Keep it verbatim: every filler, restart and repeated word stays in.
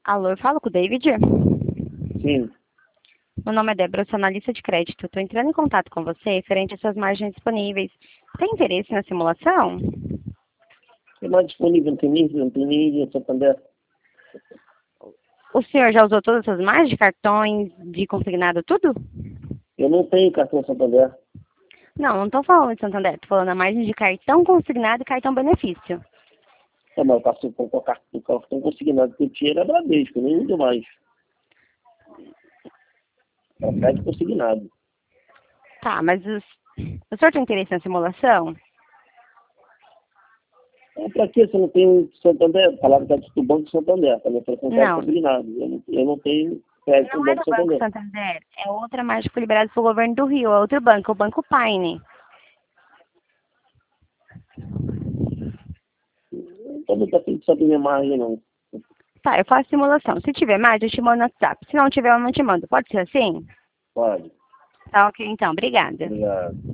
Alô, eu falo com o David? Sim. Meu nome é Débora, eu sou analista de crédito. Estou entrando em contato com você referente às suas margens disponíveis. Tem interesse na simulação? Tem mais disponível, não tem nem, não tem nem Santander. O senhor já usou todas as suas margens de cartões, de consignado, tudo? Eu não tenho cartão Santander. Não, não estou falando de Santander. Estou falando a margem de cartão consignado e cartão benefício. É, mas o cartão, o cartão, o cartão consignado que eu tinha era Bradesco, nem uso mais. É crédito consignado. Tá, mas os... o senhor tem interesse na simulação? É, pra que você não tem um Santander? Falaram que é do Banco Santander, também foi com crédito Não, consignado. Eu não, eu não tenho crédito no não é Banco do Banco Santander. Santander. É outra margem que foi liberada pelo governo do Rio. É outro banco, o Banco Paine. Então não tá tendo saber minha margem, não. Tá, eu faço simulação. Se tiver mais, eu te mando no WhatsApp. Se não tiver, eu não te mando. Pode ser assim? Pode. Tá ok, então. Obrigada. Obrigado.